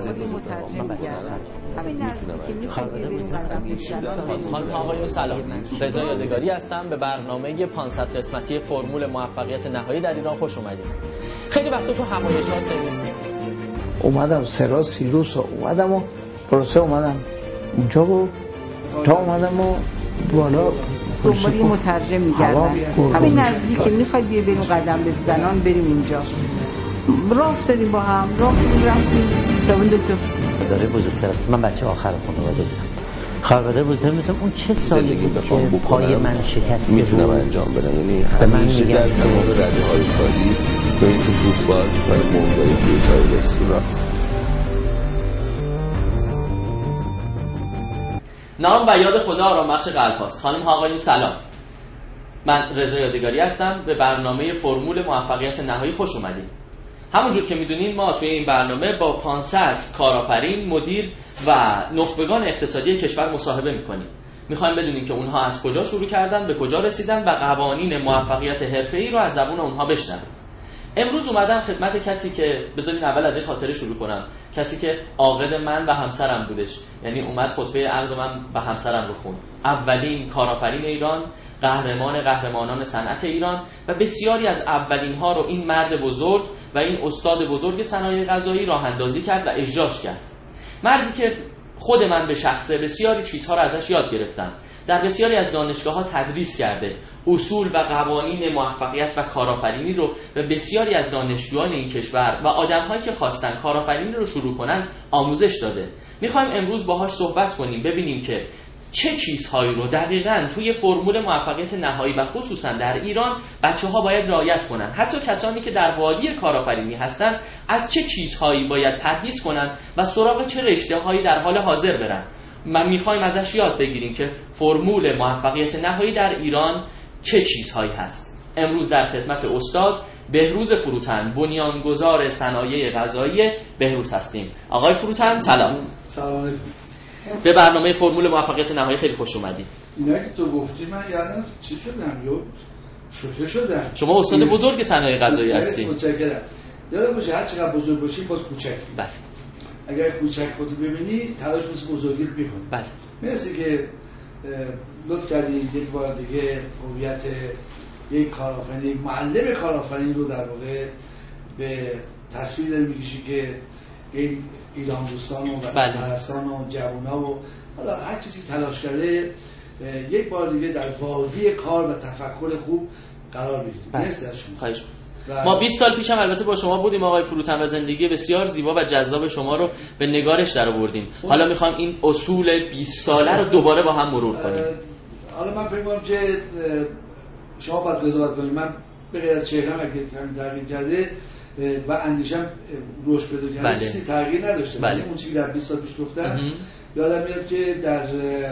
مترجم می‌گردم همین نزدیکی می‌خواد بریم قدم خانم آقایون سلام، رضا یادگاری هستم. به برنامه 500 قسمتی فرمول موفقیت نهایی در ایران خوش اومدید. خیلی وقتا تو همایش‌ها اومدم سرا سیروس اومدم و پروسه اومدم اونجا بود تا اومدم و بالا دنبال یه مترجم می‌گردم همین نزدیکی می‌خواد بریم قدم بزنان بریم اونجا. راه افتادیم با هم رفتیم خیابون دکتر داره بزرگتر است. من بچه آخر خانواده بودم. خانواده بزرگ مثلا اون چه سالی بود که پای من شکسته میتونم انجام بدم، یعنی همیشه در تمام رده‌های کاری بریم تو فوتبال و موقعی توی رستوران. نام و یاد خدا آرامبخش قلب هاست. خانم ها آقایون سلام، من رضا یادگاری هستم. به برنامه فرمول موفقیت نهایی خوش اومدید. همونجور که میدونین ما توی این برنامه با 500 کارآفرین، مدیر و نخبگان اقتصادی کشور مصاحبه میکنیم. میخوایم بدونیم که اونها از کجا شروع کردن، به کجا رسیدن و قوانین موفقیت حرفه‌ای رو از زبون اونها بشنویم. امروز اومدم خدمت کسی که بذارین اول از این خاطره شروع کنم، کسی که عاقد من و همسرم بودش، یعنی اومد خطبه عقد من و همسرم رو خوند. اولین کارآفرین ایران، قهرمانان صنعت ایران و بسیاری از اولین ها رو این مرد بزرگ و این استاد بزرگ صنایع غذایی راه اندازی کرد و اجراش کرد. مردی که خود من به شخصه بسیاری چیزها رو ازش یاد گرفتم. در بسیاری از دانشگاه‌ها تدریس کرده. اصول و قوانین موفقیت و کارآفرینی رو به بسیاری از دانشجویان این کشور و آدم‌هایی که خواستن کارآفرینی رو شروع کنن آموزش داده. می‌خوایم امروز باهاش صحبت کنیم، ببینیم که چه چیزهایی رو دقیقاً توی فرمول موفقیت نهایی و خصوصا در ایران بچه‌ها باید رعایت کنن. حتی کسانی که در وادی کارآفرینی هستن از چه چیزهایی باید پرهیز کنن و سراغ چه رشته‌هایی در حال حاضر برن. من می‌خوایم ازش یاد بگیریم که فرمول موفقیت نهایی در ایران چه چیزهایی هست. امروز در خدمت استاد بهروز فروتن، بنیانگذار صنایع غذایی بهروز هستیم. آقای فروتن سلام. سلام علیکم. به برنامه فرمول موفقیت نهایی خیلی خوش اومدید. اینا که تو گفتی من یادم چی شدم، شوکه شدم. شما استاد بزرگ صنایع غذایی هستید. متشکرم. یادم باشه هر چقدر بزرگ باشی باز کوچک. بله. اگر کوچک خودت ببینی تلاش مثل بزرگیت می‌کنی. بله. مثل که لطف کردید یک بار دیگه هویت یک کارآفرین، یک معلم کارآفرین رو در واقع به تصویر داری می‌کشی که این ایران دوستان و پرستان و جوونا و حالا هر کسی تلاش کرده یک بار دیگه در وادی کار و تفکر خوب قرار بگیرید. مرسی از شما. خواهش ما 20 سال پیش هم البته با شما بودیم آقای فروتن و زندگی بسیار زیبا و جذاب شما رو به نگارش در آوردیم. حالا میخوام این اصول 20 ساله رو دوباره با هم مرور کنیم. حالا من فکر می‌کنم که شما باید قضاوت کنید. من به غیر از چهره‌ام اگه تغییر کرده و اندیشم رشد پیدا کرده چیزی تغییر نداشته. بله. اون چیزی که در 20 سال پیش گفتم یادم میاد که در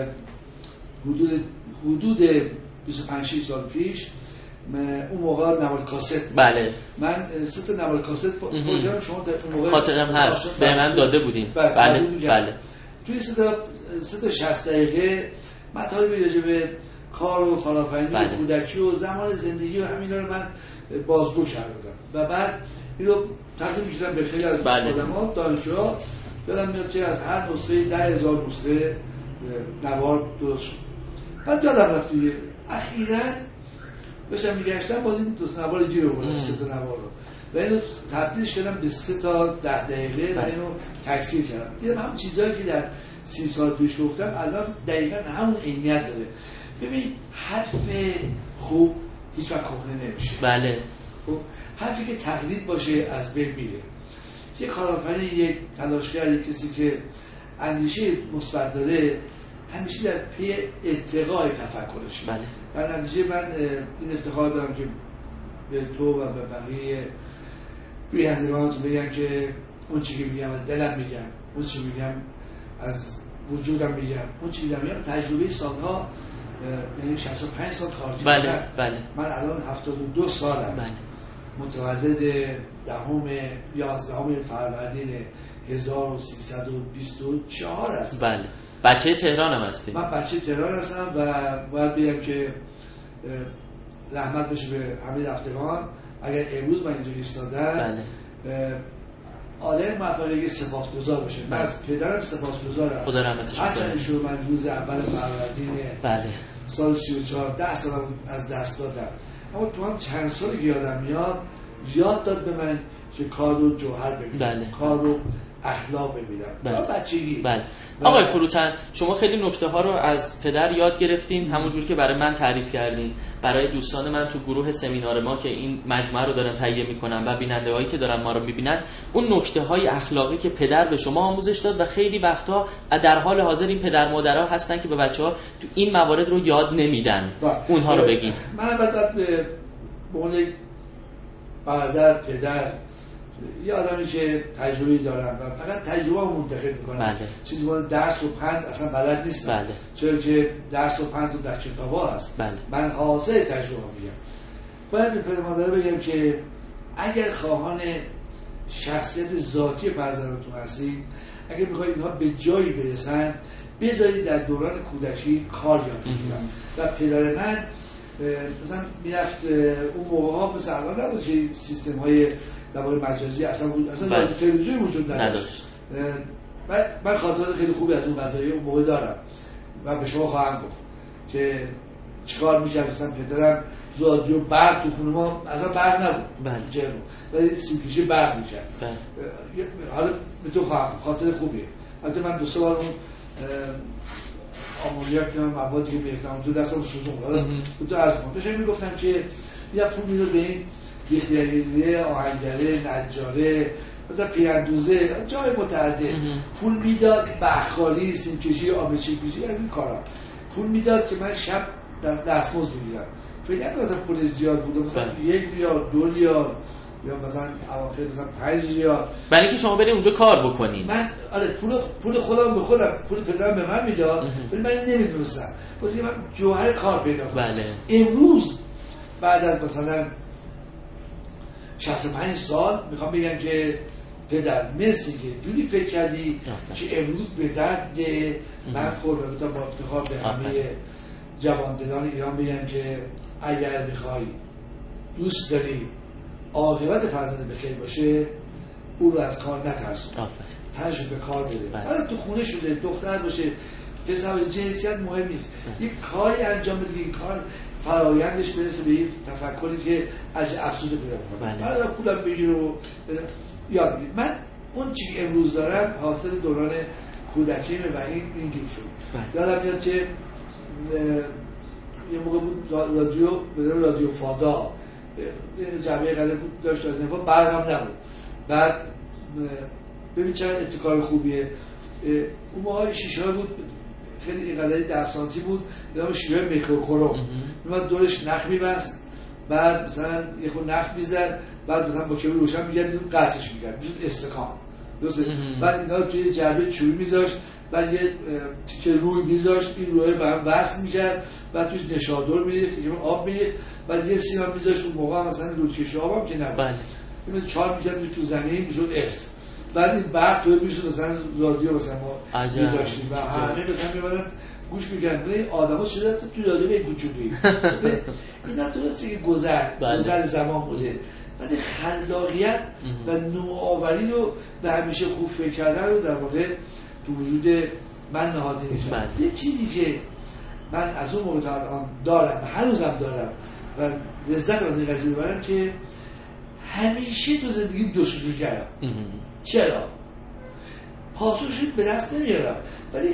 حدود 25 سال پیش اون موقع نوار کاست. بله. من 3 تا نوار کاست پروژه شما در اون موقع خاطرم هست به من داده بودین. بله. توی 3 تا 60 دقیقه مطالبی راجع به کار و کارآفرینی و کودکی و زمان زندگی و همینا رو من بازگو کرده بودم و بعد اینو تقدیم می‌کردم به خیلی از آدم‌ها، دانشجوها. یادم میاد که از هر نسخه 10,000 نسخه نوار درست شد. بعد یادم رفت دیگه اخیراً داشتم میگشتم باز این 2 نوار گیر آوردم، 3 تا نوار رو و اینو تبدیلش کردم به 3 تا 10 دقیقه و اینو تکثیر کردم. دیدم همون چیزایی که در 30 سال پیش گفتم الان دقیقاً همون عینیت داره. ببین حرف خوب هیچ وقت کهنه نمیشه. بله. خب حرفی که تقلید باشه از بین میره. یک کارآفرین، یک تلاشگر، یک کسی که اندیشه مثبت داره همیشه در پی ارتقای تفکرشه. بله. در نتیجه من این افتخار دارم که به تو و به بقیه گویندگان بگم که اون چیزی که میگم از دلم میگم، اون چیزی میگم از وجودم میگم، اون چیزی که میگم تجربه سالها، یعنی 65 سال خارجی. بله. من الان 72 سالم. بله. متولد 11 فروردین 1324 هستم. بله. بچه تهران هم هستی؟ من بچه تهران هستم و باید بگم که رحمت بشه به همه رفتگان. اگر امروز من اینجا ایستادم آدم موفقیت سپاسگزار باشه. من از پدرم سپاسگزارم. خدا رحمتش کنه. هرچند شو من روز اول فروردین بله سال 34 10 سال از دست دادم، اما تو هم چند سالی که یادم میاد یاد داد به من که کار رو جوهر ببینم. بله. کار رو اخلاق ببینم. بله. بچگی. بله. آقای فروتن شما خیلی نکته ها رو از پدر یاد گرفتین، همونجور که برای من تعریف کردین، برای دوستان من تو گروه سمینار ما که این مجموعه رو دارن تهیه میکنن و بیننده‌هایی که دارن ما رو میبینن، اون نکته های اخلاقی که پدر به شما آموزش داد و خیلی وقتا در حال حاضر این پدر مادرها هستن که به بچه‌ها تو این موارد رو یاد نمیدن. اونها رو بگین. من بعد به عنوان برادر پدر یه آدمی که تجربه دارم و فقط تجربه رو منتقل میکنم. بله. چیزی مانند درس و پند اصلا بلد نیستم. بله. چرا که درس و پند رو در کتابا هست. بله. من حاصل تجربه میگم. باید به پدر مادر بگم که اگر خواهان شخصیت ذاتی فرزندتون هستید، اگر میخواید اینها به جایی برسن، بذارید در دوران کودکی کار یاد بگیرن. و پدر من مثلا میرفت اون موقع ها مثل الان نبود که سیستم های در واقع مجازی اصلا بود، اصلا تلویزیون وجود نداشت. من خاطرات خیلی خوبی از اون قضایی اون موقع دارم و به شما خواهم گفت که چیکار می‌کرد. مثلا پدرم رادیو برق تو خونه ما اصلا برق نبود. بله. جرم. ولی سیمپلیشی برق می‌کرد. حالا به تو خواهم خاطر خوبیه. البته من دو سه بار اون آمونیاک موادی که می‌ریختم اونجا دستم سوزون. حالا تو از من داشتم میگفتم که یا پول میدو به این بی‌خیالیه، آهنگره، نجاره، مثلا پیراندوزه، جای متعدد پول میداد، بخاری، سیمکشی، آبچی کشی، از این کارا پول میداد که من شب دستمزد بگیرم. فکر نکنم مثلا پول زیاد بود، مثلا 1 ریال 2 ریال یا مثلا اواخر مثلا 5 ریال، برای اینکه شما برید اونجا کار بکنین. من آره پول خودم به خودم، پول پدرم به من میداد، ولی من نمیدونستم. واسه من جوهر کار پیدا کردم. بله. امروز بعد از مثلا 65 سال میخوام بگم که پدر مرسی که جوری فکر کردی که امروز به درد من خورده تا با افتخار به همه جوان‌دلان ایران بگم که اگر میخوای دوست داری عاقبت فرزند بخیر باشه، او رو از کار نترسون، تنشو به کار بده. حالا تو خونه شده دختر باشه پسر، جنسیت مهم نیست. یک کاری انجام بده، این کار فرایندش برسه به این تفکری که از افسوده پیدا کنه. حالا پولم بگیر و یاد بگیر. من اون چی امروز دارم حاصل دوران کودکیمه و اینجور شد. یادم میاد که یه موقع بود رادیو فادا جمعه قدر بود داشت از نفا برنامه نبود. بعد ببین چقدر ابتکار خوبیه. اون موقع شیشه بود خیلی این قدری 10 سانتی بود، نام شیوه میکروکروم میاد دورش نخ میبست، بعد مثلا یه خود نخ میزد، بعد مثلا با کبریت روشن میگرد قطعش میکرد میشد استکان درسته. بعد اینا توی جعبه چوبی میذاشت، بعد یه تیکه روی میذاشت، این روی به هم وصل میکرد، بعد توش نشادر میریخت، یه آب میریخت، بعد یه سیم میذاشت. اون موقع مثلا دودکش آبم که نبود، این چهار میکرد تو زمین میشد ارث. بعد این برق توی میشد مثلا رادیو مثلا ما می‌داشتیم و همه مثلا می‌بردن گوش می‌کردن. این آدم‌ها چرا تو رادیو به کوچولویی اینا درسته که گذر زمان بوده، ولی خلاقیت و نوآوری رو به همیشه خوب فکر کردن رو در واقع تو وجود من نهادینه کردم. یه چیزی که من از اون موقع تا الان دارم، هنوزم دارم و لذت از این قضیه می‌برم که همیشه تو زندگیم جستجو کردم. چرا؟ پاسخش به دست نمیارم، ولی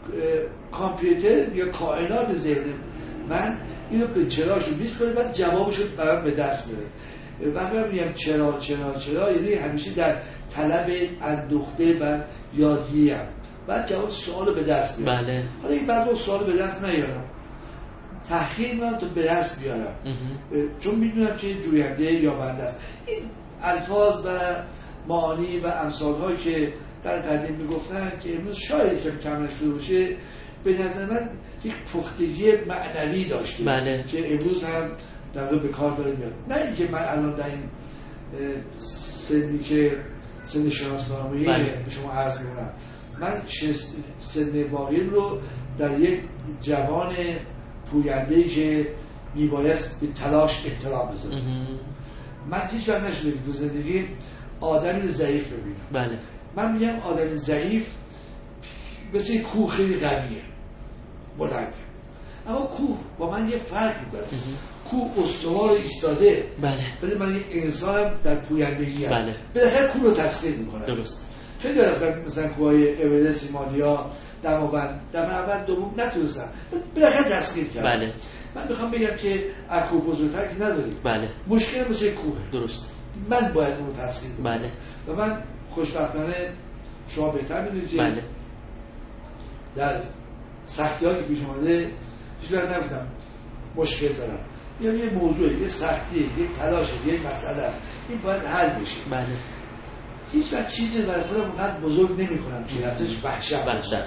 کامپیوتر یا کائنات ذهن من اینو به چراشو بیست کنه، بعد جوابشو برام به دست میاره. وقتی میگم چرا یعنی همیشه در طلب اندوخته و یادگیریم، بعد جواب سوالو به دست میارم. بله. حالا این بعضی سوالو به دست نیارم، تحقیق میکنم تا به دست بیارم، چون میدونم که جوینده یا بنده است. این الفاظ و معانی و امثال‌هایی که در قدیم میگفتن که امروز شاید کم نشده باشه، به نظر من یک پختگی معنوی داشته. بله. که امروز هم در واقع به کار داره میاد. نه اینکه من الان در این سنی که سن شناسنامه‌ای به شما عرض می‌کنم، من سن باقیم رو در یک جوان پوینده‌ای که میبایست به تلاش احترام بذارم. من هیچ وقت نشده که تو زندگی آدمی ضعیف ببینم. بله. من میگم آدم ضعیف مثل کوه خیلی قویه، بلند، اما کوه با من یه فرق میکنه. کوه استوار ایستاده، بله، ولی من یک انسانم در پویندگی ام. بله. بالاخره کوه رو تسخیر میکنم. درست. خیلی رفتم مثلا کوههای اورست، هیمالیا، دماوند، دم اول دوم نتونستم، بالاخره تسخیر کردم. بله. من میخوام بگم که از کوه بزرگتر که نداریم. بله. مشکل مثل کوه. درست. من باید اون رو تسخیر کنم. بله. و من خوشبختانه شما بهتر میدونید که بله. در سختی‌ها که پیش اومده هیچ وقت نگفتم مشکل دارم. یه موضوع، یه سختی، یه تلاش، یه مسئله است، این باید حل بشه. بله. هیچ وقت چیزی برای خودم اونقدر بزرگ نمی‌کنم که ازش وحشت.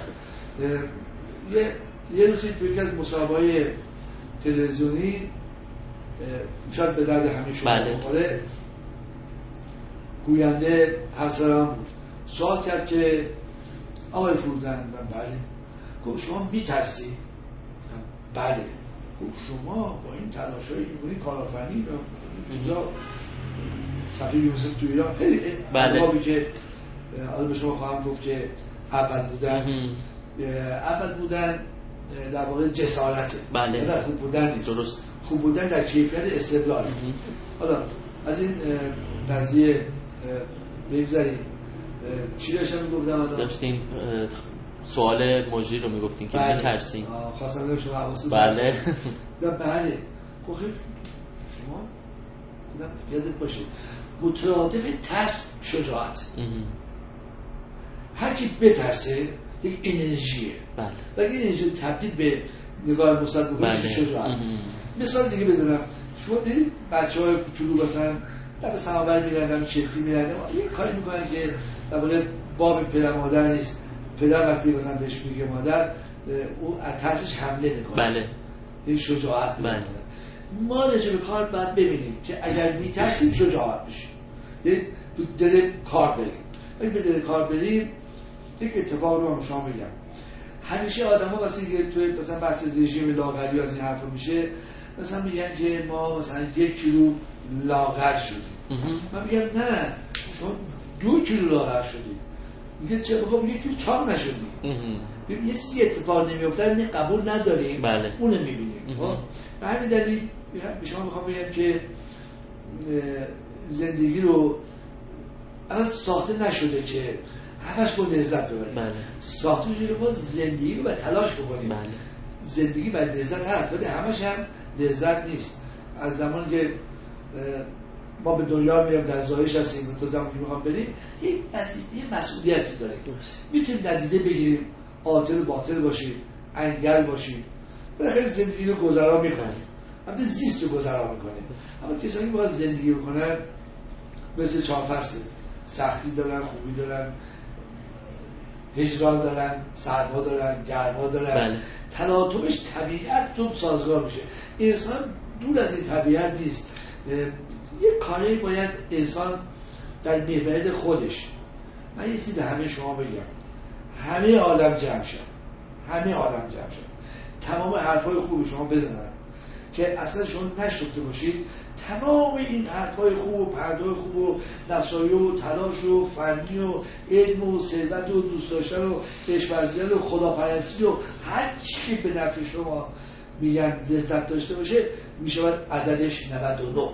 یه روزی تو یکی از مسابقه‌های تلویزیونی شاید به درد همه شما بخوره، گوینده همسرم بود، سوال کرد که آقای فروزان، بله. گفت شما می‌ترسید؟ بله. گفت شما با این تلاشایی که می‌کنید کارآفرینی رو چیزا صفحه یوسف تو ایران خیلی بله. که حالا به شما خواهم گفت که اول بودن در واقع جسارته. بله. در خوب بودن نیست. درست. خوب بودن در کیفیت استدلال. حالا از این قضیه بگذاریم. چی داشتم میگفتم؟ داشتیم سوال مجری رو میگفتیم که بله. میترسیم. خواستم بگم شما حواستون بله. بله. خب شما یادت باشه مترادف ترس شجاعت. هر کی بترسه یک انرژیه. بله. و این انرژی تبدیل به نگاه مثبت بکنه بله. شجاعت. مثال دیگه بزنم، شما دیدید بچه‌های کوچولو مثلا به سماور میرن، کلتی میرن، یه کاری میکنن که در واقع باب پدر مادر نیست. پدر وقتی مثلا بهش میگه مادر، او از ترسش حمله میکنه. بله. این شجاعت. بله. ما راجع به کار باید ببینیم که اگر میترسیم شجاعت بشیم، یعنی تو دل کار بریم. اگه به دل کار بریم، یک اتفاق رو من شما بگم. همیشه آدم‌ها واسه که توی مثلا بحث رژیم لاغری از این حرفا میشه، مثلا میگن که ما مثلا 1 کیلو لاغر شدیم. من میگم نه، شما 2 کیلو لاغر شدید. میگه چه بخوام 1 کیلو چاق نشدیم. یه چیزی اتفاق نمیفته، این قبول نداریم. بله. اون رو میبینیم. به همین دلیل به شما میخوام بگم که زندگی رو اصلا ساخته نشده که همش با لذت ببریم. بله. ساخته شده با زندگی رو با تلاش بکنیم. بله. زندگی با لذت هست ولی همش هم لذت نیست. از زمان که ما به دنیا میام در زایش هستیم تا زمانی که میخوام بریم یه مسئولیتی داریم. میتونیم ندیده بگیریم، عاطل باطل باشیم، انگل باشیم، بالاخره زندگی رو گذرا میکنیم، البته زیست رو گذرا میکنیم. اما کسانی که باید زندگی بکنن مثل 4 فصل سختی دارن، خوبی دارن، هجران دارن، سردها دارن، گرما دارن. بله. تلاطمش طبیعت تو سازگار میشه. انسان دور از این طبیعت نیست. یه کاری باید انسان در محور خودش. من یه چیزی به همه شما بگم، همه آدم جمع شد، تمام حرفای خوب شما بزنن که اصلا شما نشفته باشید. تمام این حرفای خوب و پردای خوب و نصایح و تلاش و فنی و علم و ثروت و دوست داشتن و کشورزیان و خداپرستی و هر چی که به نفع شما میگن لذت داشته باشه میشود عددش 99.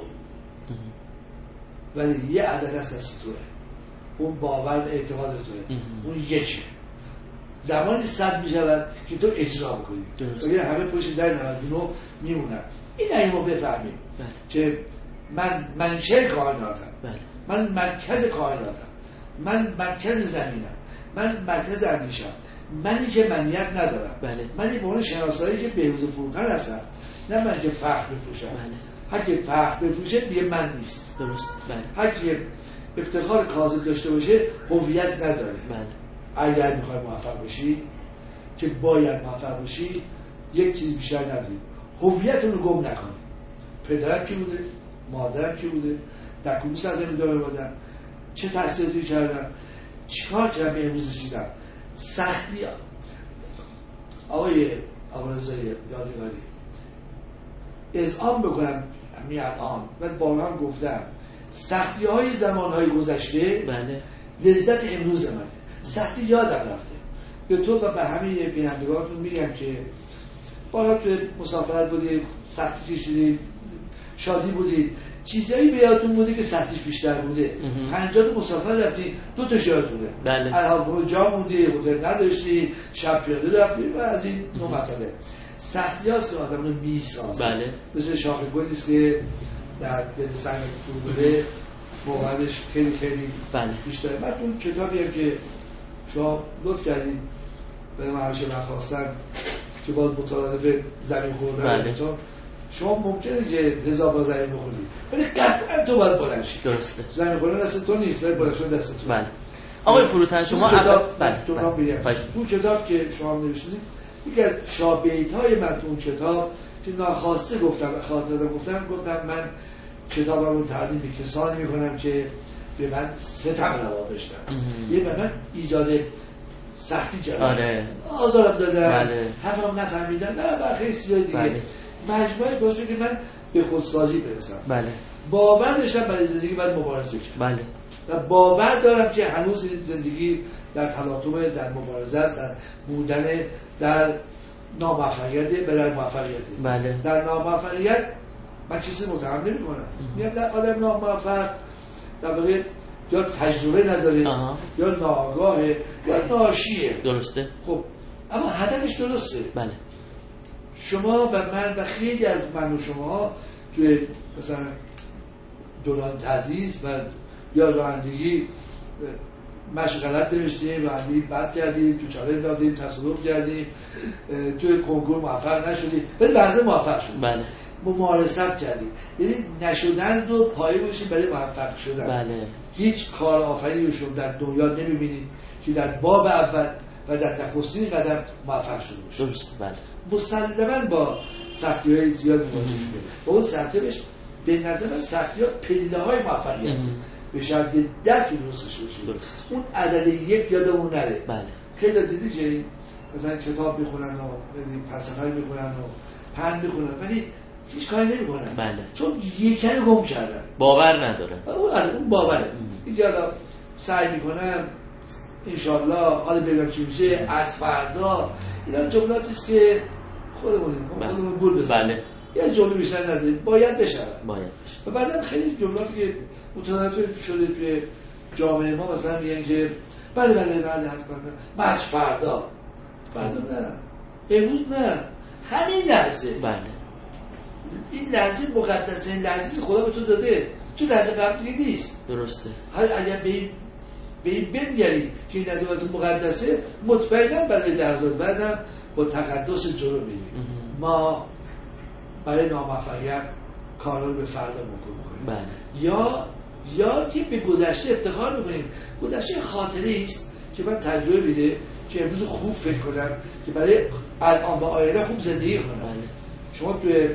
ولی یه عدد هست از توه، اون باور و اعتقاد توه، اون یکه. زمانی 100 میشود که تو اجرا بکنی و همه پشت در 99 میمونن. این اگه ما بفهمیم که من منشأ کائناتم، من مرکز کائناتم، من مرکز زمینم، من مرکز اندیشم، منی که منیت ندارم، منی به اون شناسایی که بهروز فروتن هستم، نه من که فخر بپوشم. هر که فخر بپوشه دیگه من نیست. درست. هر که افتخار کاذب داشته باشه هویت نداره. اگر میخوای موفق بشی که باید موفق بشی، یک چیز بیشتر نداری، هویتتون رو گم نکنی. پدرم کی بوده؟ مادرم کی بوده؟ در کدوم سطح داره بودن؟ چه تحصیلاتی کردم؟ چیکار کردم به امروز رسیدم؟ سختی آقای رضای یادگاری اذعان بکنم همین الان و بارها هم گفتم، سختی‌های زمان‌های گذشته بله لذت امروز منه. سختی یادم رفته. به تو و به همه بینندگانتون میگم که بالا تو مسافرت بودید، سختی کشیدید، شادی بودید، چیزایی به یادتون بوده که سختیش بیشتر بوده. 50 تا مسافر رفتید، 2 تا یاد بوده. بله. الان جا موندی، هتل نداشتی، شب پیاده رفتی و از این نوع مسئله. سختی هاست که آدم رو میسازه. بله. مثل شاخه گلیست که در دل سنگ تو بوده، موقعش خیلی بله. بیشتره. من اون کتابی هم که شما لطف کردید به من همیشه نخواستن که باز مترادف زمین خوردن. بله. شما ممکنه که 1000 بار زمین بخوردید ولی قطعا تو باید بلند شید. درسته. زمین خوردن دست تو نیست، ولی بلند شدن دست تو. بله. آقای فروتن شما اون کتاب که شما نوشتید یکی از شابهیت‌های من تو اون کتاب که ناخواسته گفتم من کتابم رو تقدیم به کسانی میکنم که به من ستم روا داشتن. یه من ایجاد سختی کردن. آره. آزارم دادن. بله. حرفم نفهمیدن. نه برخی چیزای دیگه. بله. مجموعه باشه که من به خودسازی برسم. بله. باور داشتم برای زندگی باید مبارزه کنم. بله. و باور دارم که هنوز این زندگی در تلاطم، در مبارزه است، در بودن، در ناموفقیت برای موفقیت. بله. در ناموفقیت من چیزی متهم نمی‌کنم. میگم در آدم ناموفق در واقع یا تجربه نداره یا ناآگاهه یا ناشیه. درسته. خب اما هدفش درسته. بله. شما و من و خیلی از من و شما توی مثلا دوران تدریس و یا رانندگی مشغلت نوشتیم، رانندگی بد کردیم، تو چالش دادیم، تصادف کردیم، توی کنکور موفق نشدیم، ولی بعضی موفق شدیم. بله. ممارست کردیم. یعنی نشدن رو پایه باشیم برای موفق شدن. بله. هیچ کار آفرینی رو شما در دنیا نمی‌بینید که در باب اول و در نخستین قدم موفق شده باشه. درست. بله. مسلماً با سختی‌های زیاد مواجه شده. با اون سختی‌اش به نظر سختی‌ها پله‌های موفقیت به شرط درک درستش باشه. درست. اون عدد 1 یادمون نره. بله. خیلی دیدی که مثلا کتاب می‌خونن و فلسفه می‌خونن و پند می‌خونن ولی هیچ کاری نمی‌کنن. بله. چون یکن گم کردن. باور نداره. اون باوره. اینجا سعی می‌کنم انشالله حالا ببینم چی میشه از فردا. اینا جملاتی است که خودمون گول بزنیم. بله. یه جمله بیشتر نداریم، باید بشه. و بعدا خیلی جملاتی که متناسب شده توی جامعه ما مثلا میگن که بله حتما از فردا نه، امروز نه، همین لحظه. بله. این لحظه مقدسه، این لحظه خدا به تو داده، تو لحظه قبل دیگه نیست. درسته. اگر به این بنگری که این لحظه مقدسه، مطمئنا برای لحظات بعدم با تقدس جلو میریم. ما برای ناموفقیت کارا رو به فردا موکول می‌کنیم. بله. یا که به گذشته افتخار می‌کنیم. گذشته خاطره است که من تجربه میده که امروز خوب فکر کنم که برای الان و آینده خوب زندگی کنم. بله. شما توی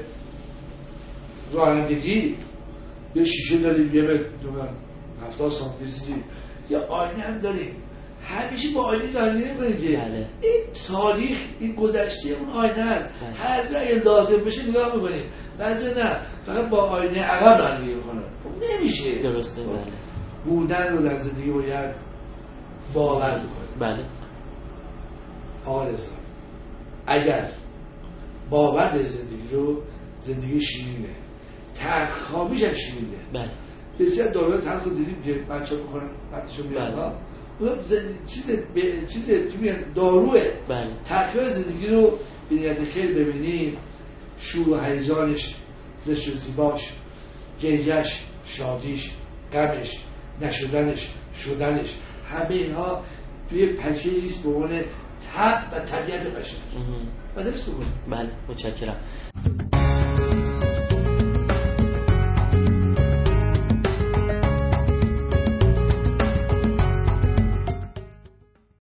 رانندگی یه شیشه داریم، یه متر 70 سانتی یا آینه هم داریم. همیشه با آینه رانندگی نمی‌کنیم که بله. این تاریخ، این گذشته اون آینه است. بله. هر از اگه لازم بشه نگاه می‌کنیم. بعضی نه، فقط با آینه عقب رانندگی می‌کنن. نمیشه. درسته. بله. بودن رو در زندگی باید باور بکنیم. بله. آقا رضا، اگر باور در زندگی رو، زندگی شیرینه، تلخ‌کامیش هم شیرینه. بله. بسیار داروهای تلخ رو دیدیم که بچه‌ها می‌خورن بعدشون میاد. بله. اون چیز داروه. بله. تلخی زندگی رو به نیت خیر ببینیم، شور و هیجانش، زشت و زیباش، گریه‌اش، شادیش، غمش، نشدنش، شدنش، همه اینها توی پکیجی است به عنوان طبع و طبیعت بشر. بله. متشکرم.